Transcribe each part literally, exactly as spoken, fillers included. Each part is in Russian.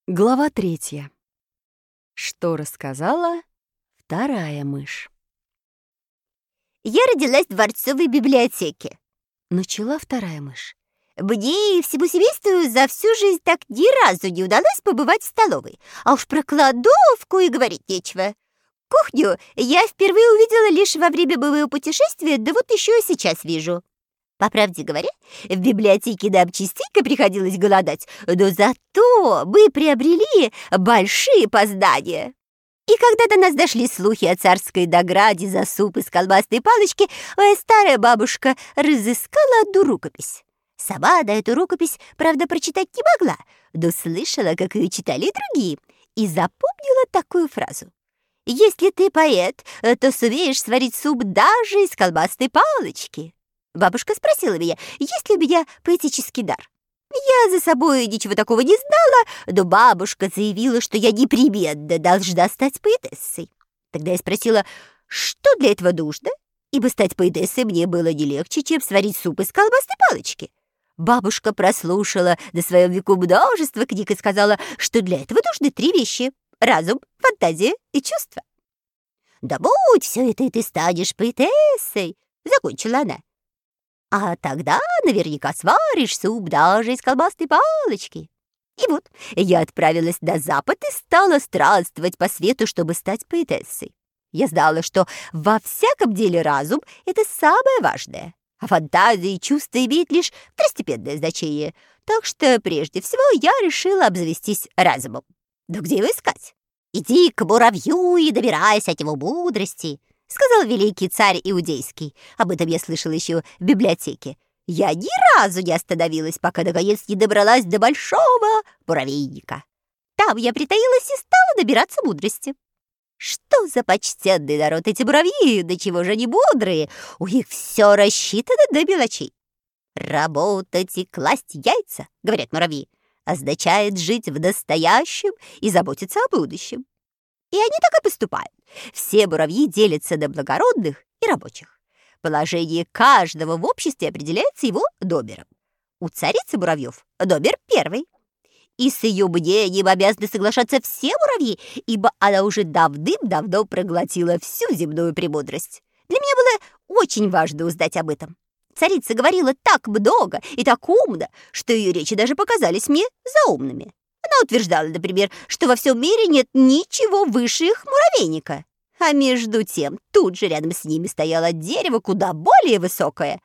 Глава третья. Что рассказала вторая мышь? «Я родилась в дворцовой библиотеке», — начала вторая мышь. «Мне и всему семейству за всю жизнь так ни разу не удалось побывать в столовой. А уж про кладовку и говорить нечего. Кухню я впервые увидела лишь во время моего путешествия, да вот еще и сейчас вижу. По правде говоря, в библиотеке нам частенько приходилось голодать, но зато мы приобрели большие познания. И когда до нас дошли слухи о царской награде за суп из колбасной палочки, моя старая бабушка разыскала одну рукопись. Сама она эту рукопись, правда, прочитать не могла, но слышала, как ее читали другие, и запомнила такую фразу: «Если ты поэт, то сумеешь сварить суп даже из колбасной палочки». Бабушка спросила меня, есть ли у меня поэтический дар. Я за собой ничего такого не знала, но бабушка заявила, что я непременно должна стать поэтессой. Тогда я спросила, что для этого нужно, ибо стать поэтессой мне было не легче, чем сварить суп из колбасной палочки. Бабушка прослушала на своем веку множество книг и сказала, что для этого нужны три вещи — разум, фантазия и чувство. «Да будь все это, и ты станешь поэтессой», — закончила она. «А тогда наверняка сваришь суп даже из колбасной палочки». И вот я отправилась на запад и стала странствовать по свету, чтобы стать поэтессой. Я знала, что во всяком деле разум — это самое важное, а фантазия и чувства имеют лишь второстепенное значение. Так что прежде всего я решила обзавестись разумом. Да где его искать? «Иди к муравью и добирайся от него мудрости», — сказал великий царь иудейский. Об этом я слышала еще в библиотеке. Я ни разу не остановилась, пока наконец не добралась до большого муравейника. Там я притаилась и стала набираться мудрости. Что за почтенный народ эти муравьи, да чего же они мудрые? У них все рассчитано до мелочей. «Работать и класть яйца», — говорят муравьи, означает жить в настоящем и заботиться о будущем. И они так и поступают. Все муравьи делятся на благородных и рабочих. Положение каждого в обществе определяется его номером. У царицы муравьев номер первый. И с ее мнением обязаны соглашаться все муравьи, ибо она уже давным-давно проглотила всю земную премудрость. Для меня было очень важно узнать об этом. Царица говорила так много и так умно, что ее речи даже показались мне заумными. Она утверждала, например, что во всем мире нет ничего выше их муравейника. А между тем, тут же рядом с ними стояло дерево куда более высокое.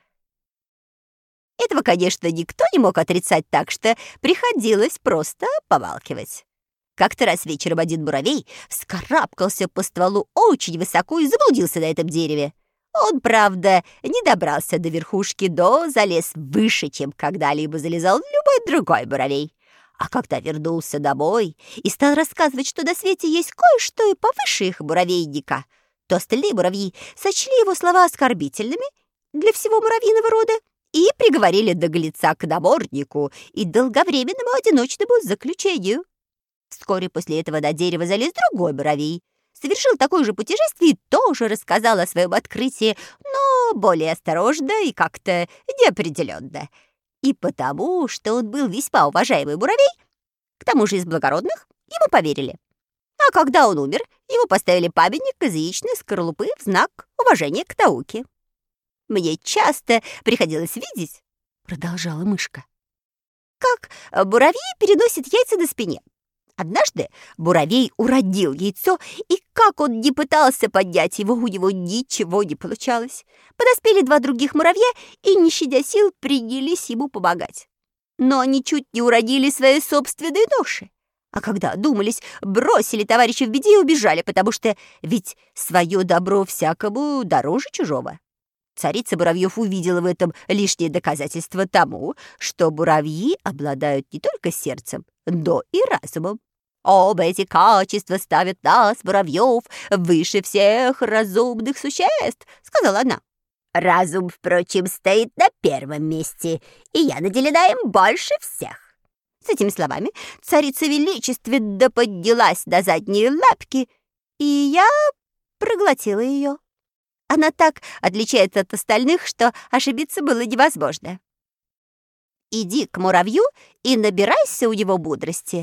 Этого, конечно, никто не мог отрицать, так что приходилось просто помалкивать. Как-то раз вечером один муравей вскарабкался по стволу очень высоко и заблудился на этом дереве. Он, правда, не добрался до верхушки, но залез выше, чем когда-либо залезал любой другой муравей. А когда вернулся домой и стал рассказывать, что на свете есть кое-что и повыше их муравейника, то остальные муравьи сочли его слова оскорбительными для всего муравьиного рода и приговорили наглеца к наморднику и долговременному одиночному заключению. Вскоре после этого на дерево залез другой муравей, совершил такое же путешествие и тоже рассказал о своем открытии, но более осторожно и как-то неопределенно. И потому, что он был весьма уважаемый муравей, к тому же из благородных, ему поверили. А когда он умер, ему поставили памятник из яичной скорлупы в знак уважения к науке. Мне часто приходилось видеть, — продолжала мышка, — как муравей переносит яйца на спине. Однажды муравей уродил яйцо, и как он ни пытался поднять его, у него ничего не получалось. Подоспели два других муравья и, не щадя сил, принялись ему помогать. Но они чуть не уродили свои собственные ноши. А когда одумались, бросили товарища в беде и убежали, потому что ведь свое добро всякому дороже чужого. Царица муравьев увидела в этом лишнее доказательство тому, что муравьи обладают не только сердцем, но и разумом. Оба эти качества ставят нас, муравьев, выше всех разумных существ, — сказала она. Разум, впрочем, стоит на первом месте, и я наделена им больше всех. С этими словами царица величественно поднялась на задние лапки, и я проглотила ее. Она так отличается от остальных, что ошибиться было невозможно. Иди к муравью и набирайся у него мудрости.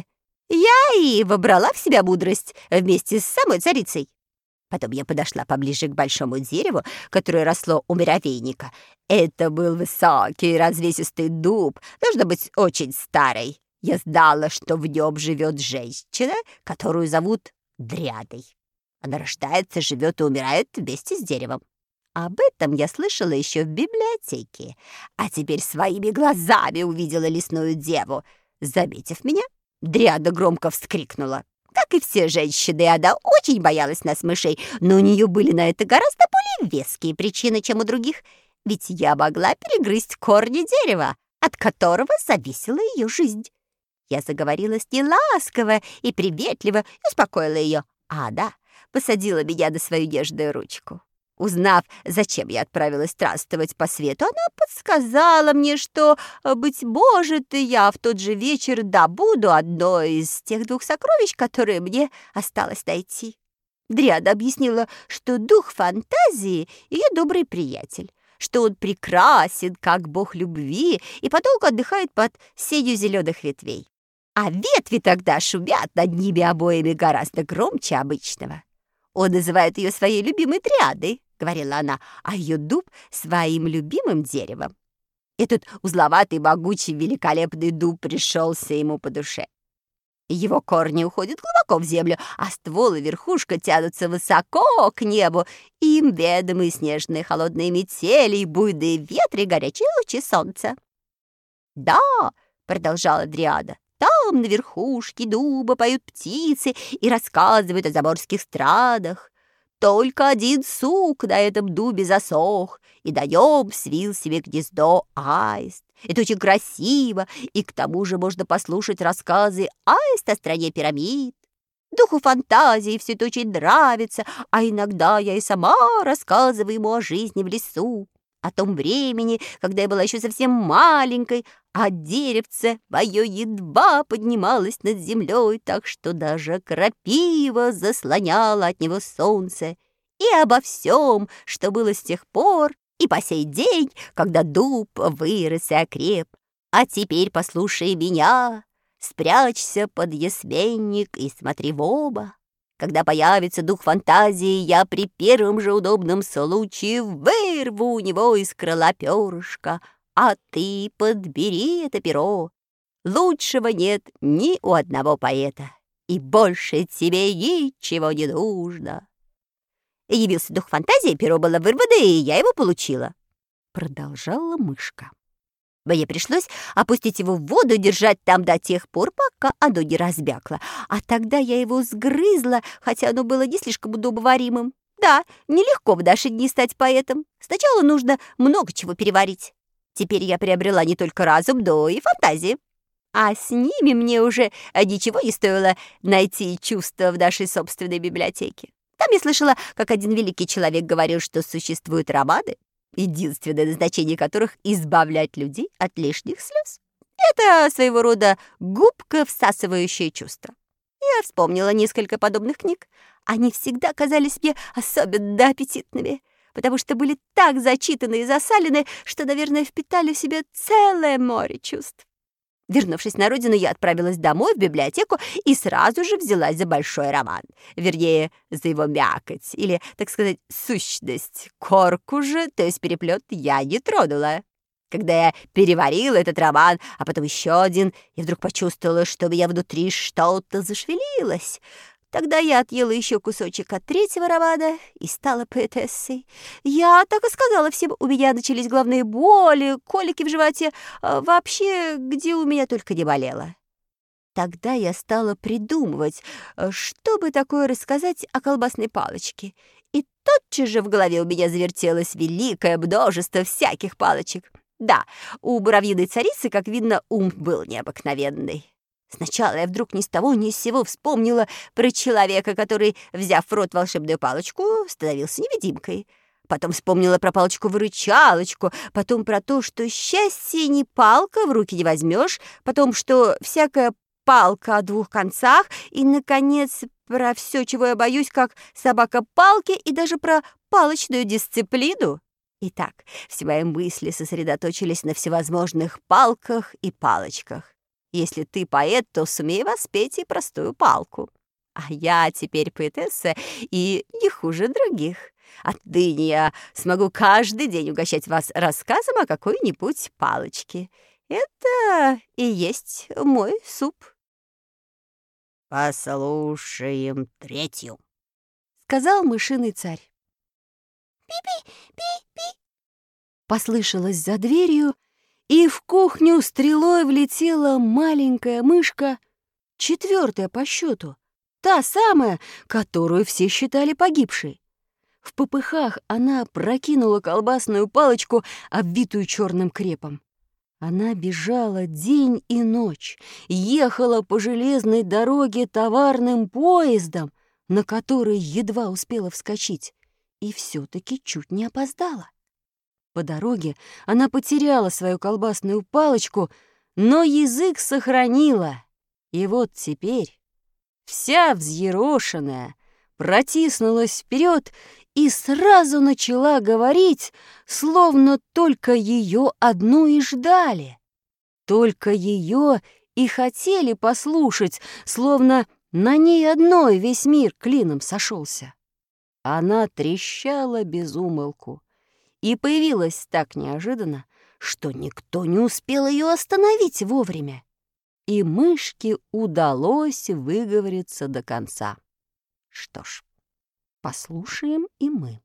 Я и вобрала в себя мудрость вместе с самой царицей. Потом я подошла поближе к большому дереву, которое росло у муравейника. Это был высокий развесистый дуб, должно быть очень старый. Я знала, что в нем живет женщина, которую зовут Дриадой. Она рождается, живет и умирает вместе с деревом. Об этом я слышала еще в библиотеке, а теперь своими глазами увидела лесную деву. Заметив меня, Дриада громко вскрикнула. Как и все женщины, она очень боялась нас, мышей, но у нее были на это гораздо более веские причины, чем у других, ведь я могла перегрызть корни дерева, от которого зависела ее жизнь. Я заговорила с ней ласково и приветливо и успокоила ее, а она посадила меня на свою нежную ручку. Узнав, зачем я отправилась странствовать по свету, она подсказала мне, что, быть может, и я в тот же вечер добуду одно из тех двух сокровищ, которые мне осталось найти. Дриада объяснила, что дух фантазии — ее добрый приятель, что он прекрасен, как бог любви, и подолгу отдыхает под сенью зеленых ветвей. А ветви тогда шумят над ними обоими гораздо громче обычного. Он называет ее своей любимой Дриадой, — говорила она, — а ее дуб — своим любимым деревом. Этот узловатый, могучий, великолепный дуб пришелся ему по душе. Его корни уходят глубоко в землю, а ствол и верхушка тянутся высоко к небу. Им ведомы снежные холодные метели и буйные ветры и горячие лучи солнца. «Да», — продолжала Дриада, — «там на верхушке дуба поют птицы и рассказывают о заморских странах. Только один сук на этом дубе засох, и на нем свил себе гнездо аист. Это очень красиво, и к тому же можно послушать рассказы аиста о стране пирамид. Духу фантазии все это очень нравится, а иногда я и сама рассказываю ему о жизни в лесу, о том времени, когда я была еще совсем маленькой, а деревце мое едва поднималось над землей, так что даже крапива заслоняла от него солнце, и обо всем, что было с тех пор и по сей день, когда дуб вырос и окреп. А теперь послушай меня, спрячься под ясменник и смотри в оба. Когда появится дух фантазии, я при первом же удобном случае вырву у него из крыла перышко, а ты подбери это перо. Лучшего нет ни у одного поэта, и больше тебе ничего не нужно. Явился дух фантазии, перо было вырвано, и я его получила. Продолжала мышка. Мне пришлось опустить его в воду и держать там до тех пор, пока оно не разбякло. А тогда я его сгрызла, хотя оно было не слишком удобоваримым. Да, нелегко в наши дни стать поэтом. Сначала нужно много чего переварить. Теперь я приобрела не только разум, но и фантазии. А с ними мне уже ничего не стоило найти чувства в нашей собственной библиотеке. Там я слышала, как один великий человек говорил, что существуют романы, единственное назначение которых — избавлять людей от лишних слез. Это своего рода губка, всасывающая чувства. Я вспомнила несколько подобных книг. Они всегда казались мне особенно аппетитными, потому что были так зачитаны и засалены, что, наверное, впитали в себя целое море чувств. Вернувшись на родину, я отправилась домой в библиотеку и сразу же взялась за большой роман. Вернее, за его мякоть, или, так сказать, сущность. Корку же, то есть переплет, я не тронула. Когда я переварила этот роман, а потом еще один, я вдруг почувствовала, что у меня внутри что-то зашевелилось. Тогда я отъела еще кусочек от третьего романа и стала поэтессой. Я так и сказала всем, у меня начались головные боли, колики в животе, а вообще, где у меня только не болело. Тогда я стала придумывать, что бы такое рассказать о колбасной палочке. И тотчас же в голове у меня завертелось великое множество всяких палочек. Да, у муравьиной царицы, как видно, ум был необыкновенный. Сначала я вдруг ни с того ни с сего вспомнила про человека, который, взяв в рот волшебную палочку, становился невидимкой. Потом вспомнила про палочку-выручалочку, потом про то, что счастье не палка, в руки не возьмешь, потом, что всякая палка о двух концах, и, наконец, про все, чего я боюсь, как собака палки, и даже про палочную дисциплину. Итак, все мои мысли сосредоточились на всевозможных палках и палочках. Если ты поэт, то сумей воспеть и простую палку. А я теперь поэтесса и не хуже других. Отныне я смогу каждый день угощать вас рассказом о какой-нибудь палочке. Это и есть мой суп. «Послушаем третью», — сказал мышиный царь. «Пи-пи, пи-пи», — послышалось за дверью, и в кухню стрелой влетела маленькая мышка, четвертая по счету, та самая, которую все считали погибшей. В попыхах она прокинула колбасную палочку, обвитую черным крепом. Она бежала день и ночь, ехала по железной дороге товарным поездом, на который едва успела вскочить, и все-таки чуть не опоздала. По дороге она потеряла свою колбасную палочку, но язык сохранила, и вот теперь вся взъерошенная протиснулась вперед и сразу начала говорить, словно только ее одну и ждали. Только ее и хотели послушать, словно на ней одной весь мир клином сошелся. Она трещала без умолку и появилась так неожиданно, что никто не успел ее остановить вовремя. И мышке удалось выговориться до конца. Что ж, послушаем и мы.